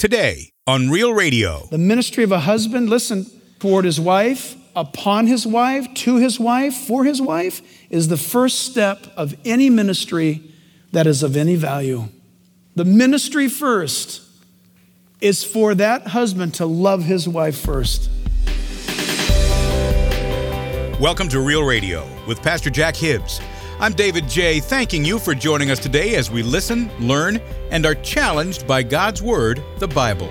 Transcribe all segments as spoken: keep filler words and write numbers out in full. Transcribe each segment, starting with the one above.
Today on Real Radio. The ministry of a husband, listen, toward his wife, upon his wife, to his wife, for his wife, is the first step of any ministry that is of any value. The ministry first is for that husband to love his wife first. Welcome to Real Radio with Pastor Jack Hibbs. I'm David J., thanking you for joining us today as we listen, learn, and are challenged by God's Word, the Bible.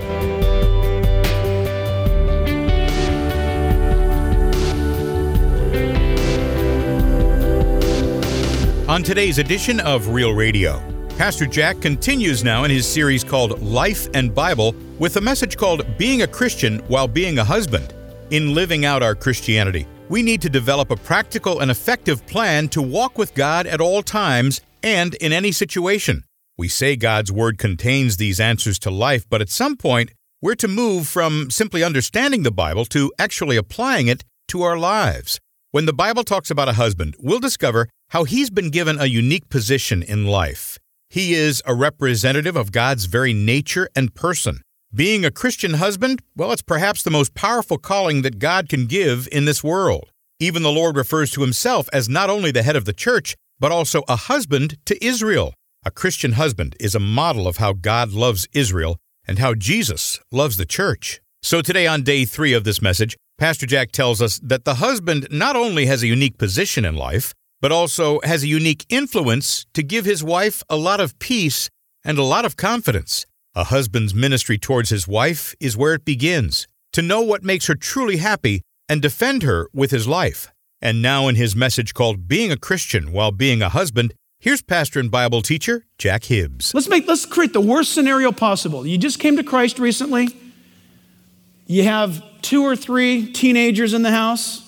On today's edition of Real Radio, Pastor Jack continues now in his series called Life and Bible with a message called Being a Christian While Being a Husband. In living out our Christianity, we need to develop a practical and effective plan to walk with God at all times and in any situation. We say God's Word contains these answers to life, but at some point, we're to move from simply understanding the Bible to actually applying it to our lives. When the Bible talks about a husband, we'll discover how he's been given a unique position in life. He is a representative of God's very nature and person. Being a Christian husband, well, it's perhaps the most powerful calling that God can give in this world. Even the Lord refers to himself as not only the head of the church, but also a husband to Israel. A Christian husband is a model of how God loves Israel and how Jesus loves the church. So today on day three of this message, Pastor Jack tells us that the husband not only has a unique position in life, but also has a unique influence to give his wife a lot of peace and a lot of confidence. A husband's ministry towards his wife is where it begins, to know what makes her truly happy and defend her with his life. And now in his message called Being a Christian While Being a Husband, here's pastor and Bible teacher Jack Hibbs. Let's make let's create the worst scenario possible. You just came to Christ recently. You have two or three teenagers in the house.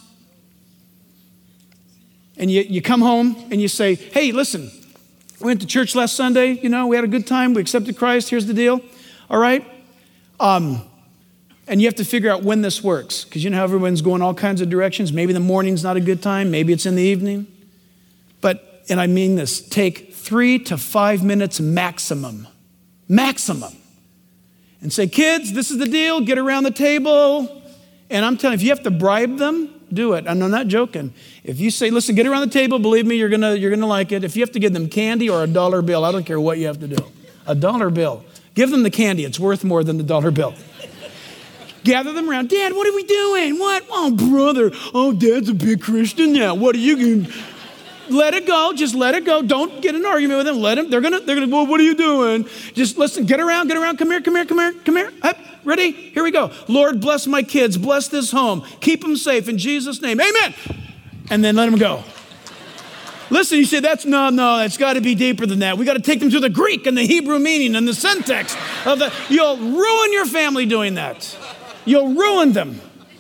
And you, you come home and you say, hey, listen, we went to church last Sunday, you know, we had a good time, we accepted Christ, here's the deal, all right? Um, and you have to figure out when this works, because you know how everyone's going all kinds of directions. Maybe the morning's not a good time, maybe it's in the evening. But, and I mean this, take three to five minutes maximum, maximum, and say, kids, this is the deal, get around the table. And I'm telling you, if you have to bribe them, do it. And I'm not joking. If you say, listen, get around the table, believe me, you're gonna you're gonna like it. If you have to give them candy or a dollar bill, I don't care what you have to do. A dollar bill. Give them the candy. It's worth more than the dollar bill. Gather them around. Dad, what are we doing? What? Oh, brother. Oh, Dad's a big Christian now. What are you going to... Let it go. Just let it go. Don't get in an argument with them. Let them. They're gonna. They're gonna. Well, what are you doing? Just listen. Get around. Get around. Come here. Come here. Come here. Come here. Up. Ready? Here we go. Lord, bless my kids. Bless this home. Keep them safe in Jesus' name. Amen. And then let them go. Listen. You say that's no, no. That's got to be deeper than that. We got to take them to the Greek and the Hebrew meaning and the syntax of the. You'll ruin your family doing that. You'll ruin them.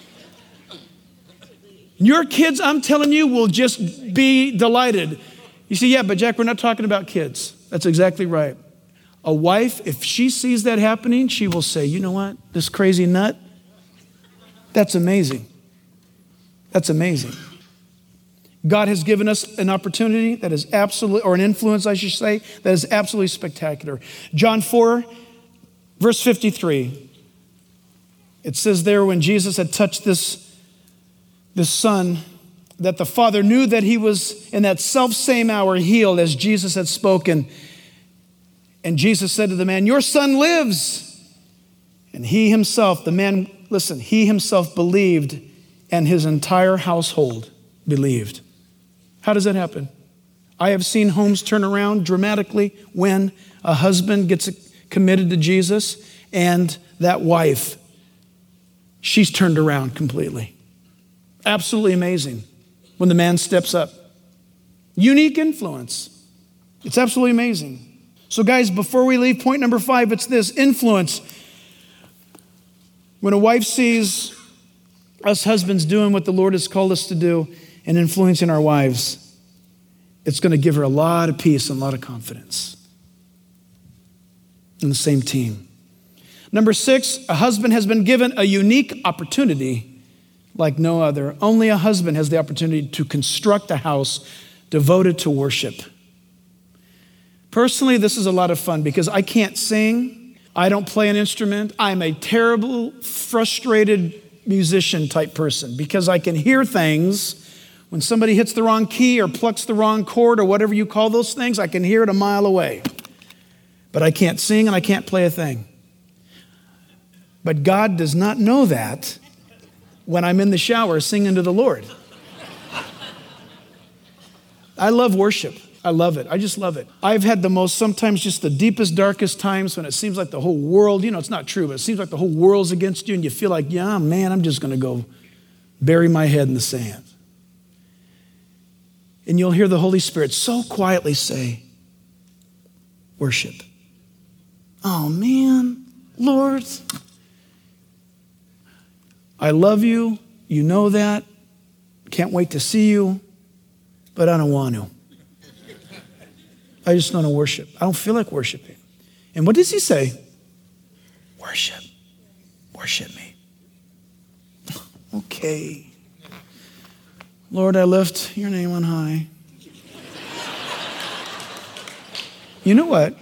Your kids, I'm telling you, will just be delighted. You say, yeah, but Jack, we're not talking about kids. That's exactly right. A wife, if she sees that happening, she will say, you know what, this crazy nut, that's amazing. That's amazing. God has given us an opportunity that is absolutely, or an influence, I should say, that is absolutely spectacular. John four, verse fifty-three. It says there, when Jesus had touched this The son, that the father knew that he was in that self-same hour healed as Jesus had spoken. And Jesus said to the man, your son lives. And he himself, the man, listen, he himself believed and his entire household believed. How does that happen? I have seen homes turn around dramatically when a husband gets committed to Jesus and that wife, she's turned around completely. Absolutely amazing when the man steps up. Unique influence. It's absolutely amazing. So guys, before we leave, point number five, it's this, influence. When a wife sees us husbands doing what the Lord has called us to do and influencing our wives, it's going to give her a lot of peace and a lot of confidence. In the same team. Number six, a husband has been given a unique opportunity like no other. Only a husband has the opportunity to construct a house devoted to worship. Personally, this is a lot of fun because I can't sing, I don't play an instrument. I'm a terrible, frustrated musician type person because I can hear things. When somebody hits the wrong key or plucks the wrong chord or whatever you call those things, I can hear it a mile away. But I can't sing and I can't play a thing. But God does not know that when I'm in the shower singing to the Lord. I love worship. I love it. I just love it. I've had the most, sometimes just the deepest, darkest times when it seems like the whole world, you know, it's not true, but it seems like the whole world's against you and you feel like, yeah, man, I'm just going to go bury my head in the sand. And you'll hear the Holy Spirit so quietly say, worship. Oh, man, Lord, I love you. You know that. Can't wait to see you, but I don't want to. I just don't want to worship. I don't feel like worshiping. And what does he say? Worship. Worship me. Okay. Lord, I lift your name on high. You know what?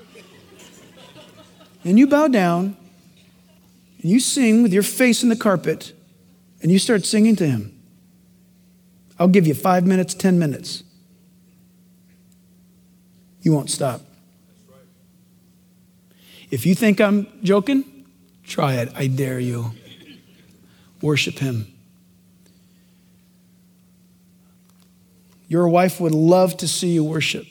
And you bow down, and you sing with your face in the carpet, and you start singing to him. I'll give you five minutes, ten minutes. You won't stop. If you think I'm joking, try it. I dare you. Worship him. Your wife would love to see you worship.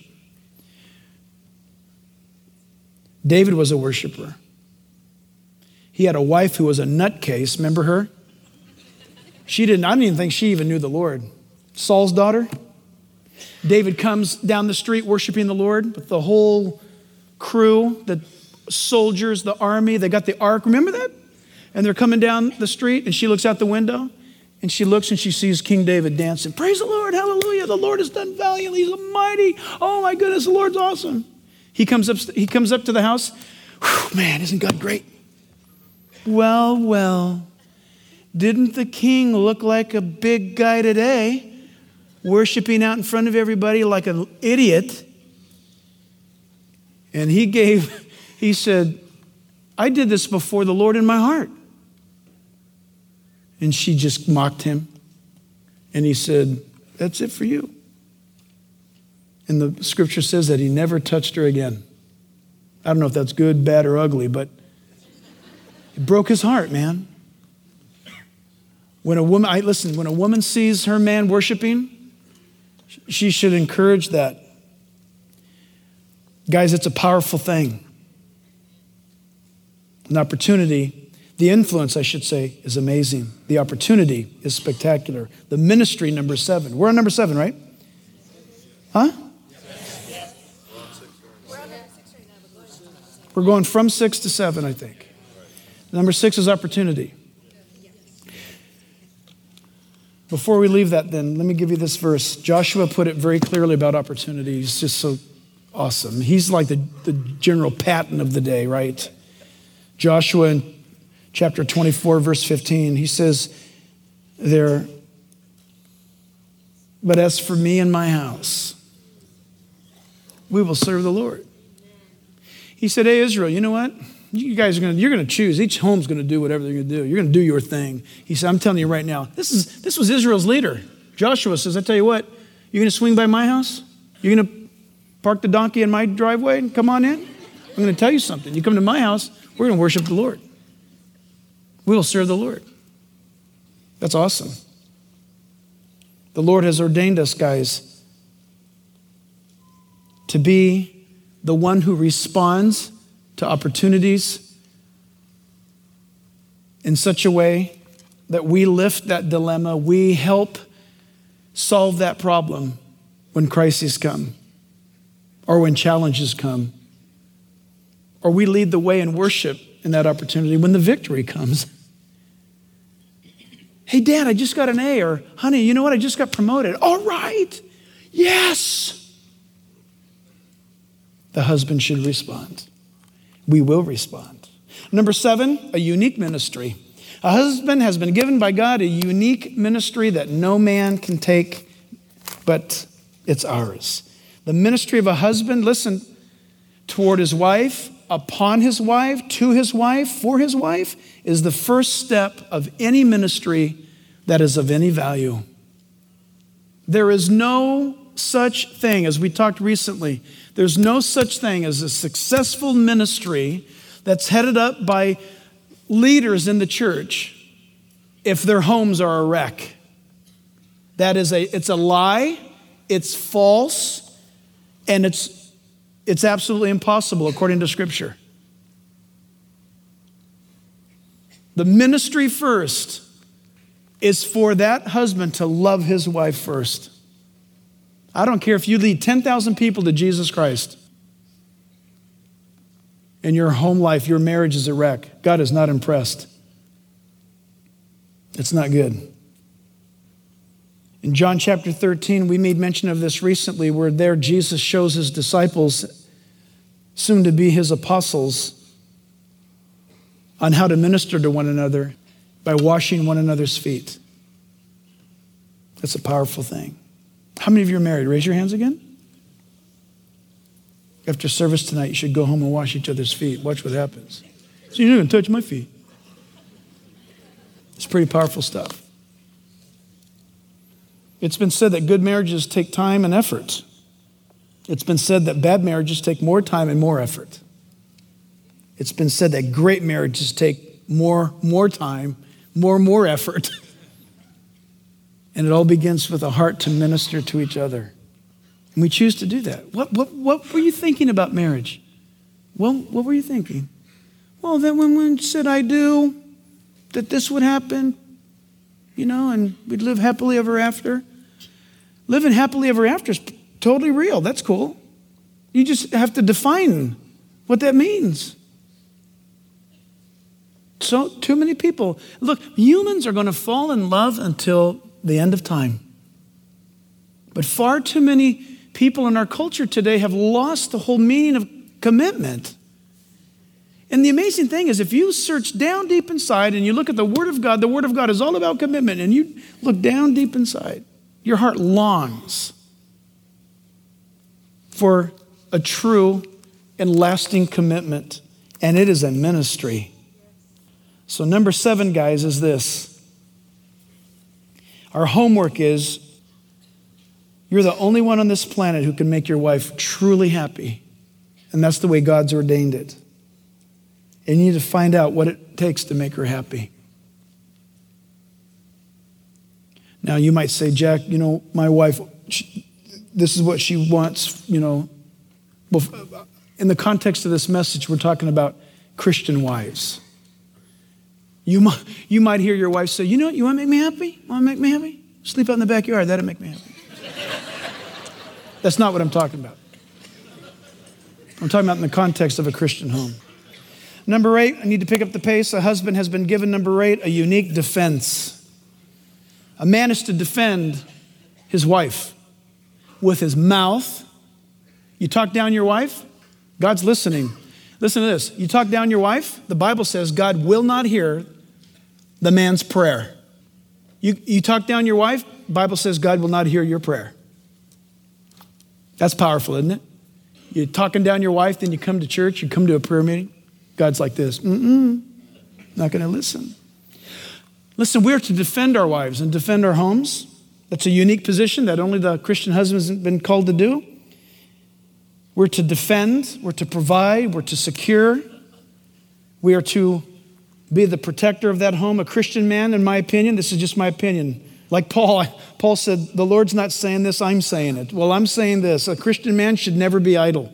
David was a worshiper. He had a wife who was a nutcase. Remember her? She didn't, I didn't even think she even knew the Lord. Saul's daughter. David comes down the street worshiping the Lord with the whole crew, the soldiers, the army. They got the ark. Remember that? And they're coming down the street, and she looks out the window, and she looks and she sees King David dancing. Praise the Lord, hallelujah. The Lord has done valiantly. He's mighty. Oh my goodness, the Lord's awesome. He comes up, he comes up to the house. Whew, man, isn't God great? Well, well, didn't the king look like a big guy today? Worshiping out in front of everybody like an idiot. And he gave, he said, I did this before the Lord in my heart. And she just mocked him. And he said, that's it for you. And the scripture says that he never touched her again. I don't know if that's good, bad, or ugly, but it broke his heart, man. When a woman, I listen, when a woman sees her man worshiping, she should encourage that. Guys, it's a powerful thing. An opportunity, the influence, I should say, is amazing. The opportunity is spectacular. The ministry, number seven. We're on number seven, right? Huh? We're going from six to seven, I think. Number six is opportunity. Before we leave that then, let me give you this verse. Joshua put it very clearly about opportunity. He's just so awesome. He's like the, the General Patton of the day, right? Joshua in chapter twenty-four, verse fifteen, he says there, but as for me and my house, we will serve the Lord. He said, hey, Israel, you know what? You guys are going to, you're going to choose. Each home's going to do whatever they're going to do. You're going to do your thing. He said, I'm telling you right now, this is this was Israel's leader. Joshua says, I tell you what, you're going to swing by my house? You're going to park the donkey in my driveway and come on in? I'm going to tell you something. You come to my house, we're going to worship the Lord. We will serve the Lord. That's awesome. The Lord has ordained us, guys, to be the one who responds to opportunities in such a way that we lift that dilemma, we help solve that problem when crises come or when challenges come, or we lead the way in worship in that opportunity when the victory comes. Hey, Dad, I just got an A, or honey, you know what? I just got promoted. All right. Yes. The husband should respond. We will respond. Number seven, a unique ministry. A husband has been given by God a unique ministry that no man can take, but it's ours. The ministry of a husband, listen, toward his wife upon his wife, to his wife, for his wife, is the first step of any ministry that is of any value. There is no such thing, as we talked recently, there's no such thing as a successful ministry that's headed up by leaders in the church if their homes are a wreck. That is a, it's a lie, it's false, and it's, it's absolutely impossible according to Scripture. The ministry first is for that husband to love his wife first. I don't care if you lead ten thousand people to Jesus Christ and your home life, your marriage is a wreck. God is not impressed. It's not good. In John chapter thirteen, we made mention of this recently, where there Jesus shows his disciples, soon to be his apostles, on how to minister to one another by washing one another's feet. That's a powerful thing. How many of you are married? Raise your hands again. After service tonight, you should go home and wash each other's feet. Watch what happens. So you're not going to touch my feet. It's pretty powerful stuff. It's been said that good marriages take time and effort. It's been said that bad marriages take more time and more effort. It's been said that great marriages take more, more time, more, more effort. And it all begins with a heart to minister to each other. And we choose to do that. What, what, what were you thinking about marriage? Well, what were you thinking? Well, that when one said I do, that this would happen, you know, and we'd live happily ever after. Living happily ever after is totally real. That's cool. You just have to define what that means. So, too many people. Look, humans are going to fall in love until the end of time. But far too many people in our culture today have lost the whole meaning of commitment. And the amazing thing is, if you search down deep inside and you look at the Word of God, the Word of God is all about commitment. And you look down deep inside, your heart longs for a true and lasting commitment. And it is a ministry. So number seven, guys, is this. Our homework is, you're the only one on this planet who can make your wife truly happy. And that's the way God's ordained it. And you need to find out what it takes to make her happy. Now, you might say, Jack, you know, my wife, she, this is what she wants, you know. Well, in the context of this message, we're talking about Christian wives. You might, you might hear your wife say, you know what, you want to make me happy? Want to make me happy? Sleep out in the backyard, that'll make me happy. That's not what I'm talking about. I'm talking about in the context of a Christian home. Number eight, I need to pick up the pace. A husband has been given, number eight, a unique defense. A man is to defend his wife with his mouth. You talk down your wife, God's listening. Listen to this. You talk down your wife, the Bible says God will not hear the man's prayer. You, you talk down your wife, the Bible says God will not hear your prayer. That's powerful, isn't it? You're talking down your wife, then you come to church, you come to a prayer meeting. God's like this, mm-mm, not going to listen. Listen, we're to defend our wives and defend our homes. That's a unique position that only the Christian husband has been called to do. We're to defend, we're to provide, we're to secure. We are to be the protector of that home. A Christian man, in my opinion, this is just my opinion. Like Paul, Paul said, the Lord's not saying this, I'm saying it. Well, I'm saying this. A Christian man should never be idle.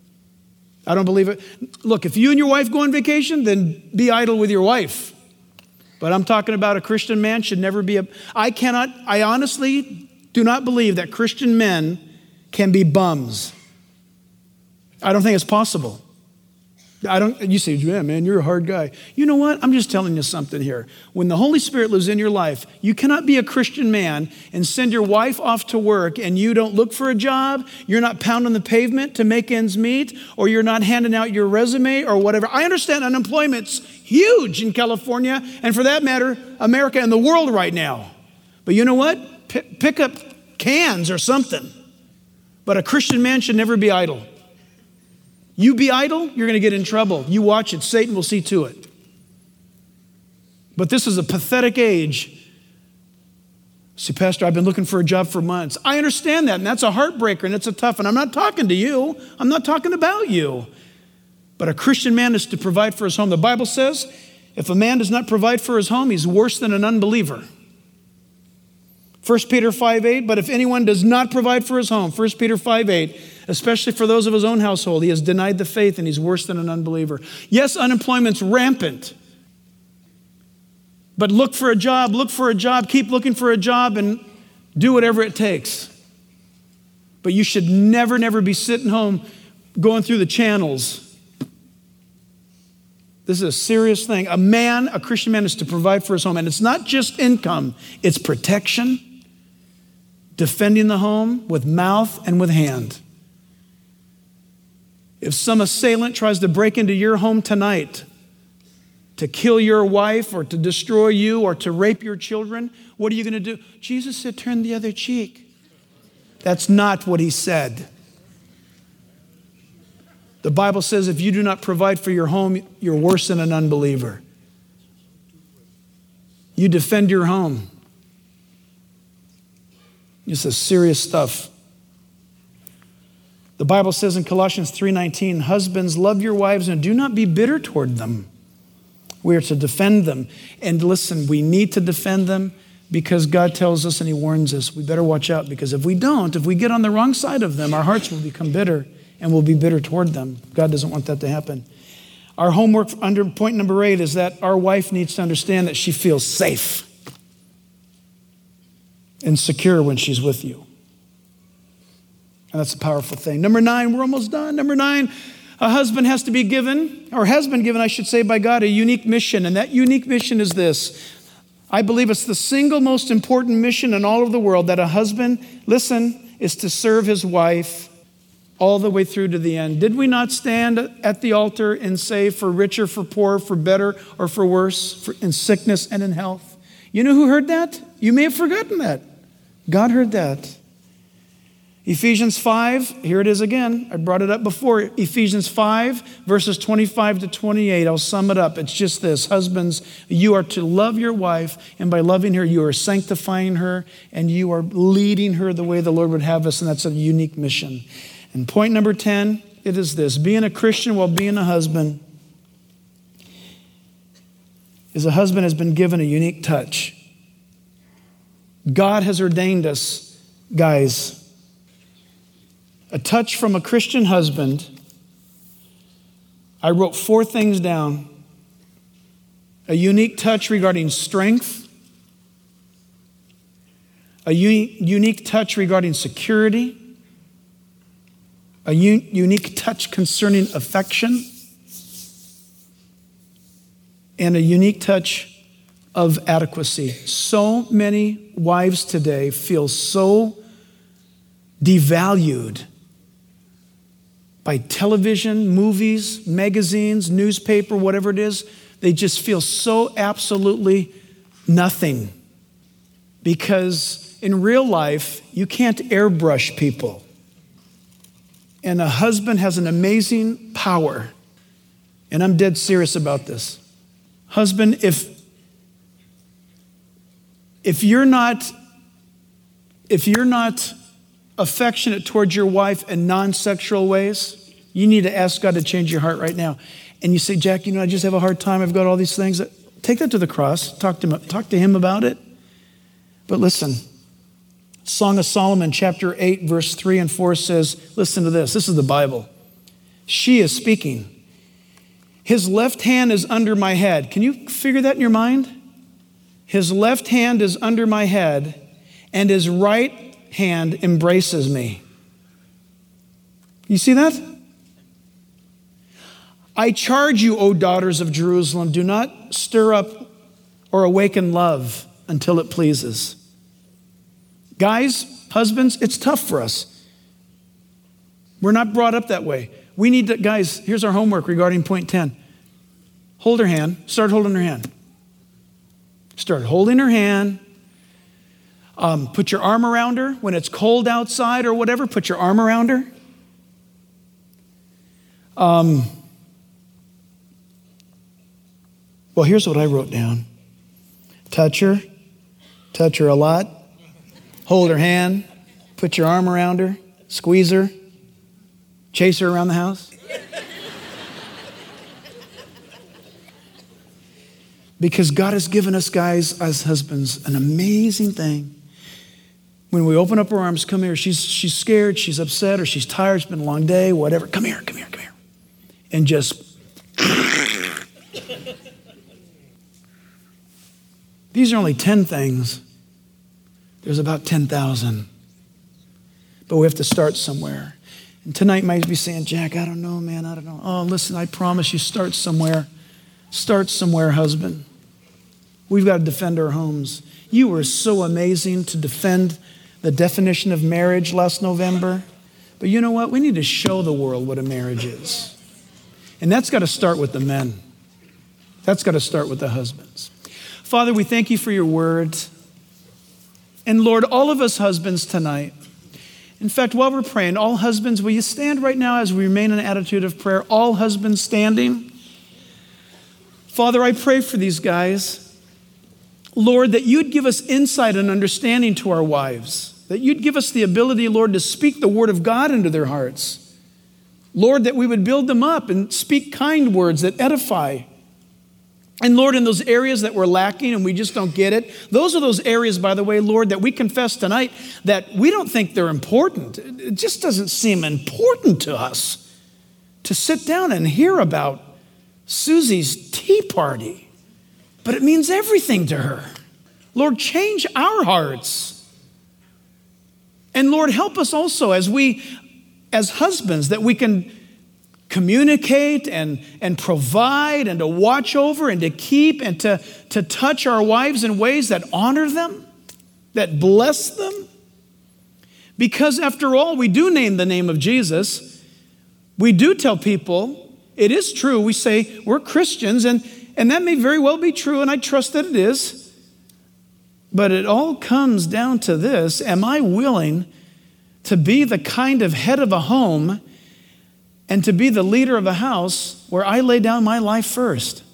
I don't believe it. Look, if you and your wife go on vacation, then be idle with your wife. But I'm talking about a Christian man should never be a, I cannot, I honestly do not believe that Christian men can be bums. I don't think it's possible. I don't, you say, yeah, man, you're a hard guy. You know what? I'm just telling you something here. When the Holy Spirit lives in your life, you cannot be a Christian man and send your wife off to work and you don't look for a job, you're not pounding the pavement to make ends meet, or you're not handing out your resume or whatever. I understand unemployment's huge in California, and for that matter, America and the world right now. But you know what? P- pick up cans or something. But a Christian man should never be idle. You be idle, you're going to get in trouble. You watch it, Satan will see to it. But this is a pathetic age. See, Pastor, I've been looking for a job for months. I understand that, and that's a heartbreaker, and it's a tough one. I'm not talking to you. I'm not talking about you. But a Christian man is to provide for his home. The Bible says, if a man does not provide for his home, he's worse than an unbeliever. First Peter five eight, but if anyone does not provide for his home, First Peter five eight, especially for those of his own household, he has denied the faith and he's worse than an unbeliever. Yes, unemployment's rampant. But look for a job, look for a job, keep looking for a job and do whatever it takes. But you should never, never be sitting home going through the channels. This is a serious thing. A man, a Christian man, is to provide for his home. And it's not just income, it's protection, defending the home with mouth and with hand. If some assailant tries to break into your home tonight to kill your wife or to destroy you or to rape your children, what are you going to do? Jesus said, turn the other cheek. That's not what he said. The Bible says if you do not provide for your home, you're worse than an unbeliever. You defend your home. This is serious stuff. The Bible says in Colossians three nineteen, husbands, love your wives and do not be bitter toward them. We are to defend them. And listen, we need to defend them because God tells us and he warns us. We better watch out because if we don't, if we get on the wrong side of them, our hearts will become bitter and we'll be bitter toward them. God doesn't want that to happen. Our homework under point number eight is that our wife needs to understand that she feels safe and secure when she's with you. And that's a powerful thing. Number nine, we're almost done. Number nine, a husband has to be given, or has been given, I should say, by God, a unique mission. And that unique mission is this. I believe it's the single most important mission in all of the world that a husband, listen, is to serve his wife all the way through to the end. Did we not stand at the altar and say, for richer, for poorer, for better, or for worse, for, in sickness and in health? You know who heard that? You may have forgotten that. God heard that. Ephesians five, here it is again. I brought it up before. Ephesians five, verses twenty-five to twenty-eight. I'll sum it up. It's just this. Husbands, you are to love your wife, and by loving her, you are sanctifying her, and you are leading her the way the Lord would have us, and that's a unique mission. And point number ten, it is this. Being a Christian while being a husband is a husband has been given a unique touch. God has ordained us, guys, a touch from a Christian husband. I wrote four things down. A unique touch regarding strength. A uni- unique touch regarding security. A un- unique touch concerning affection. And a unique touch of adequacy. So many wives today feel so devalued by television, movies, magazines, newspaper, whatever it is. They just feel so absolutely nothing. Because in real life, you can't airbrush people. And a husband has an amazing power. And I'm dead serious about this. Husband, if, if you're not, if you're not affectionate towards your wife in non-sexual ways, you need to ask God to change your heart right now. And you say, Jack, you know, I just have a hard time. I've got all these things. Take that to the cross. Talk to him, talk to him about it. But listen, Song of Solomon, chapter eight, verse three and four says, listen to this. This is the Bible. She is speaking. His left hand is under my head. Can you figure that in your mind? His left hand is under my head, and his right hand embraces me. You see that? I charge you, O daughters of Jerusalem, do not stir up or awaken love until it pleases. Guys, husbands, it's tough for us. We're not brought up that way. We need to, guys, here's our homework regarding point ten. Hold her hand. Start holding her hand. Start holding her hand. Um, put your arm around her. When it's cold outside or whatever, put your arm around her. Um, well, here's what I wrote down. Touch her. Touch her a lot. Hold her hand. Put your arm around her. Squeeze her. Chase her around the house. Because God has given us guys as husbands an amazing thing. When we open up our arms, come here. She's, she's scared, she's upset, or she's tired, it's been a long day, whatever. Come here, come here, come here. And just... These are only ten things. There's about ten thousand. But we have to start somewhere. And tonight might be saying, Jack, I don't know, man, I don't know. Oh, listen, I promise you, start somewhere. Start somewhere, husband. We've got to defend our homes. You were so amazing to defend the definition of marriage last November. But you know what? We need to show the world what a marriage is. And that's got to start with the men. That's got to start with the husbands. Father, we thank you for your word. And Lord, all of us husbands tonight, in fact, while we're praying, all husbands, will you stand right now as we remain in an attitude of prayer? All husbands standing. Father, I pray for these guys. Lord, that you'd give us insight and understanding to our wives. That you'd give us the ability, Lord, to speak the word of God into their hearts. Lord, that we would build them up and speak kind words that edify. And Lord, in those areas that we're lacking and we just don't get it, those are those areas, by the way, Lord, that we confess tonight that we don't think they're important. It just doesn't seem important to us to sit down and hear about Susie's tea party. But it means everything to her. Lord, change our hearts. And Lord, help us also as we, as husbands, that we can communicate and, and provide and to watch over and to keep and to, to touch our wives in ways that honor them, that bless them. Because after all, we do name the name of Jesus. We do tell people, it is true, we say we're Christians, and And that may very well be true, and I trust that it is. But it all comes down to this. Am I willing to be the kind of head of a home and to be the leader of a house where I lay down my life first?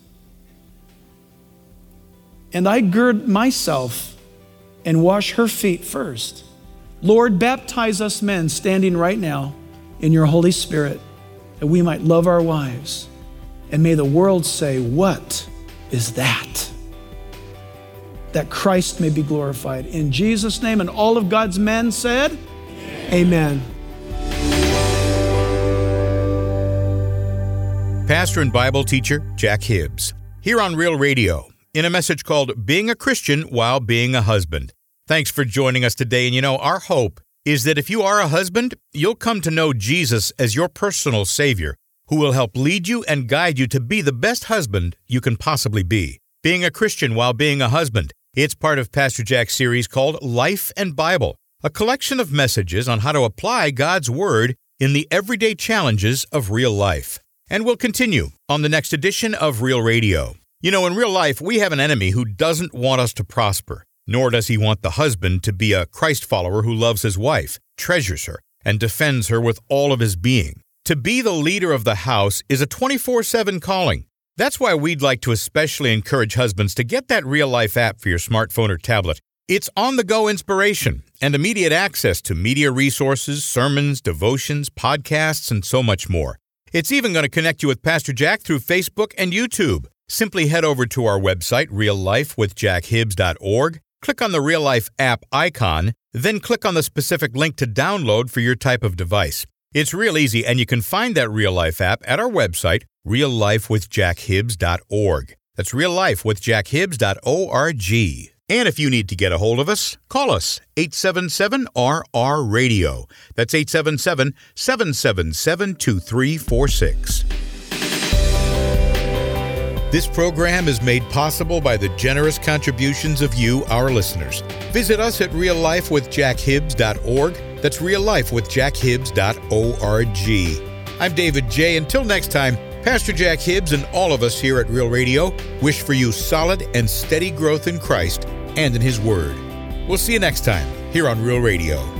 And I gird myself and wash her feet first. Lord, baptize us men standing right now in your Holy Spirit that we might love our wives. And may the world say, what is that? That Christ may be glorified. In Jesus' name, and all of God's men said, amen. Amen. Pastor and Bible teacher Jack Hibbs, here on Real Radio, in a message called Being a Christian While Being a Husband. Thanks for joining us today. And you know, our hope is that if you are a husband, you'll come to know Jesus as your personal Savior, who will help lead you and guide you to be the best husband you can possibly be. Being a Christian while being a husband. It's part of Pastor Jack's series called Life and Bible, a collection of messages on how to apply God's Word in the everyday challenges of real life. And we'll continue on the next edition of Real Radio. You know, in real life, we have an enemy who doesn't want us to prosper, nor does he want the husband to be a Christ follower who loves his wife, treasures her, and defends her with all of his being. To be the leader of the house is a twenty-four seven calling. That's why we'd like to especially encourage husbands to get that Real Life app for your smartphone or tablet. It's on-the-go inspiration and immediate access to media resources, sermons, devotions, podcasts, and so much more. It's even going to connect you with Pastor Jack through Facebook and YouTube. Simply head over to our website, real life with jack hibbs dot org, click on the Real Life app icon, then click on the specific link to download for your type of device. It's real easy, and you can find that Real Life app at our website, real life with jack hibbs dot org. That's real life with jack hibbs dot org. And if you need to get a hold of us, call us, eight seven seven R R radio. That's eight seven seven, seven seven seven, two three four six. This program is made possible by the generous contributions of you, our listeners. Visit us at real life with jack hibbs dot org. That's real life with jack hibbs dot org. I'm David J. Until next time, Pastor Jack Hibbs and all of us here at Real Radio wish for you solid and steady growth in Christ and in His Word. We'll see you next time here on Real Radio.